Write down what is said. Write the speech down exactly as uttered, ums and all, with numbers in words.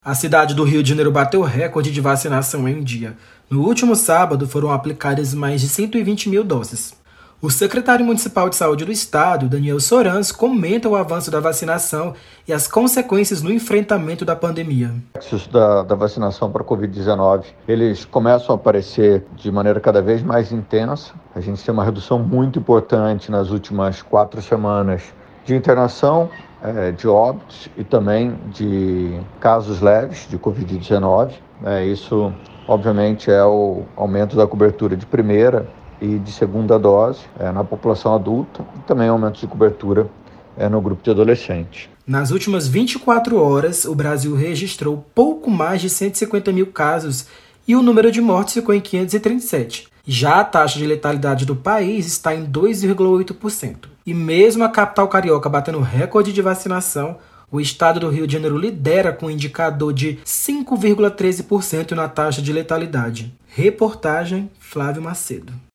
A cidade do Rio de Janeiro bateu recorde de vacinação em um dia. No último sábado, foram aplicadas mais de cento e vinte mil doses. O secretário municipal de saúde do estado, Daniel Sorans, comenta o avanço da vacinação e as consequências no enfrentamento da pandemia. Os da, da vacinação para a covid dezenove, eles começam a aparecer de maneira cada vez mais intensa. A gente tem uma redução muito importante nas últimas quatro semanas de internação, é, de óbitos e também de casos leves de covid dezenove. É, isso, obviamente, é o aumento da cobertura de primeira e de segunda dose é, na população adulta e também aumento de cobertura é, no grupo de adolescentes. Nas últimas vinte e quatro horas, o Brasil registrou pouco mais de cento e cinquenta mil casos e o número de mortes ficou em quinhentos e trinta e sete. Já a taxa de letalidade do país está em dois vírgula oito por cento. E mesmo a capital carioca batendo recorde de vacinação, o estado do Rio de Janeiro lidera com um indicador de cinco vírgula treze por cento na taxa de letalidade. Reportagem Flávio Macedo.